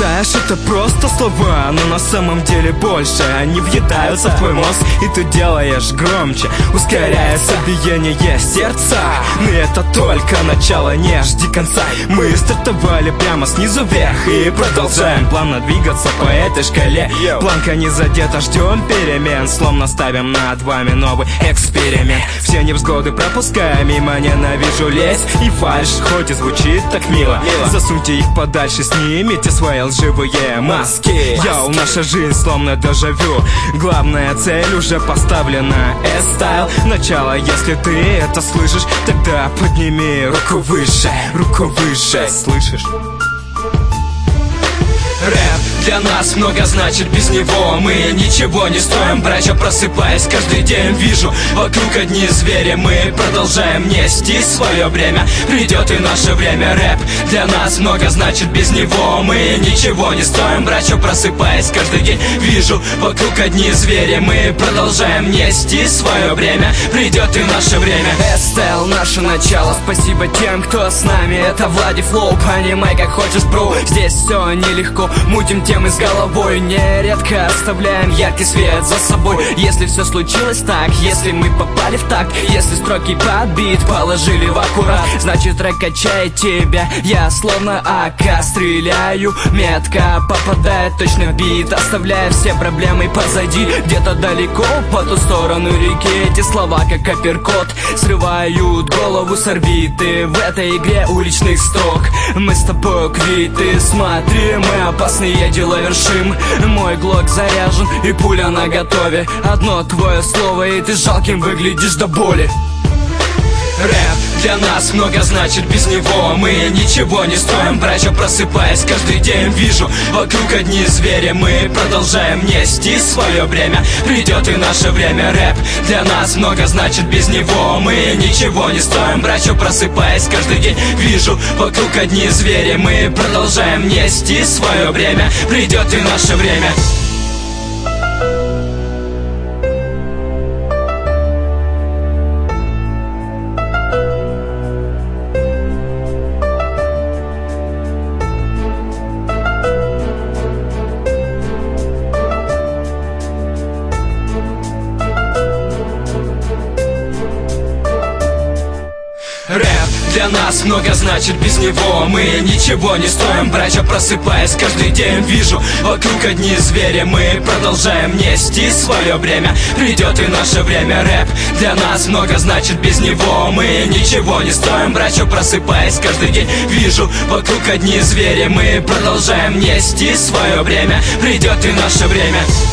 считаешь, это просто слова, но на самом деле больше. Они въедаются в твой мозг, и ты делаешь громче, ускоряется биение сердца. Но это только начало, не жди конца. Мы стартовали прямо снизу вверх и продолжаем плавно двигаться по этой шкале. Планка не задета, ждем перемен, словно ставим над вами новый эксперимент. Все невзгоды пропуская мимо, ненавижу лезть и фальшь, хоть и звучит так мило. Засуньте их подальше, снимите свои лживые маски. Йоу, наша жизнь словно дежавю. Главная цель уже поставлена, S-Style. Начало, если ты это слышишь, тогда подними руку выше, слышишь? Рэп для нас много значит, без него мы ничего не стоим. Братья, просыпаясь, каждый день вижу вокруг одни звери. Мы продолжаем нести свое время, придет и наше время. Рэп для нас много значит, без него мы ничего не стоим. Братья, просыпаясь, каждый день вижу вокруг одни звери. Мы продолжаем нести свое время, придет и наше время. S-Style, наше начало, спасибо тем, кто с нами. Это Влади Флоу, понимай как хочешь, бро. Здесь все нелегко, мутим темы с головой, нередко оставляем яркий свет за собой. Если все случилось так, если мы попали в такт, если строки под бит положили в аккурат, значит трек качает тебя. Я словно АК стреляю, метко попадает точно в бит, оставляя все проблемы позади. Где-то далеко по ту сторону реки эти слова как апперкот срывают голову с орбиты. В этой игре уличных строк мы с тобой квиты. Смотри, мы опасные дела вершим. Мой глок заряжен и пуля наготове. Одно твое слово и ты жалким выглядишь до боли. Рэп для нас много значит, без него мы ничего не стоим. Братья, просыпаясь, каждый день вижу вокруг одни звери. Мы продолжаем нести свое время, придет и наше время. Рэп для нас много значит, без него мы ничего не стоим. Братья, просыпаясь, каждый день вижу вокруг одни звери. Мы продолжаем нести свое время, придет и наше время. Рэп для нас много значит, без него мы ничего не стоим. Братья, просыпаясь, каждый день вижу вокруг одни звери. Мы продолжаем нести свое время, придет и наше время. Рэп для нас много значит, без него мы ничего не стоим. Братья, просыпаясь, каждый день вижу вокруг одни звери. Мы продолжаем нести свое время, придет и наше время.